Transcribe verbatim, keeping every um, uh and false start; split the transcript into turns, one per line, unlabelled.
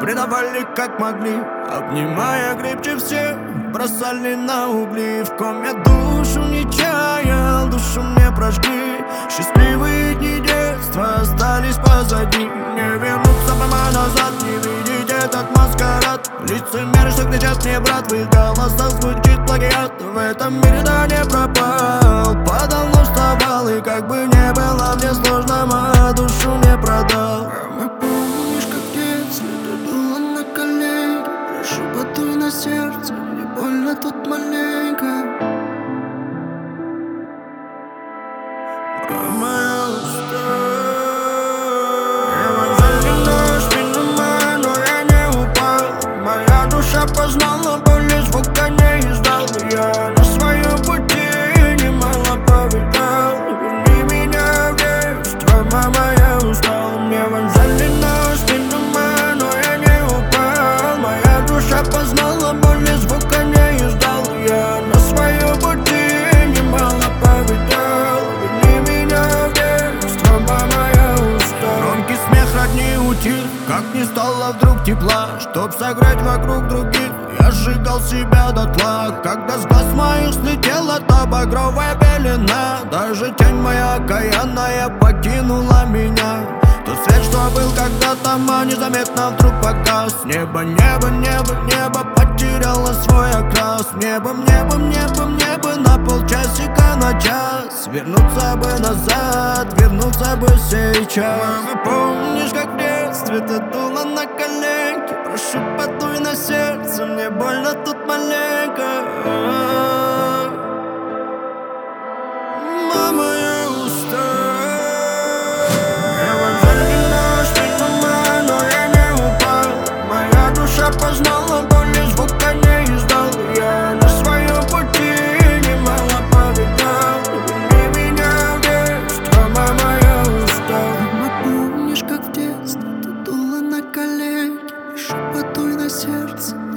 предавали как могли, обнимая крепче всех, бросали на угли. В ком я душу не чаял, душу мне прожгли. Счастливые дни детства остались позади. Не вернуться прямо назад, не видеть этот маскарад. Лицемеры, что кричат мне, брат, в их голосах звучит плагиат. В этом мире да не пропал, падал, но вставал. И как бы не было мне сложно, мою душу не продал.
Мама, помнишь, как в детстве ты дула на колени? Прошу, подуй на сердце, мне больно тут маленько.
Мама, я устал. Евангелина, спину мою, но я не упал. Моя душа познала боль, и звука не издал. Я на своем пути немало повидал. Верни меня в детство, мама, я устал. Евангелина, спину мою, но я не упал. Моя душа познала боль, и звука не издал. Я на своем пути немало повидал. Верни меня в детство, мама, я устал. Громкий смех родни утих, как не стало вдруг тепла. Чтоб согреть вокруг других, я сжигал себя дотла. Когда с глаз моих слетела та багровая пелена, даже тень моя окаянная покинула меня. Тот свет, что был когда-то, а незаметно вдруг погас. Небо, небо, небо, небо потеряло свой окрас. Небом, небом, небом, небо на полчасика на час. Вернуться бы назад, вернуться бы сейчас. Мама, помнишь, как в детстве ты дула на коленки? Прошу, подуй на сердце, мне больно тут маленько. Мама, я устал. Евангелина, спину мою, но я не упал. Моя душа познала боль, и звука не издал. Я на своем пути немало повидал. Верни меня в детство, мама, я устал.
Мама, помнишь, как в детстве ты дула на коленки? Прошу, подуй на сердце,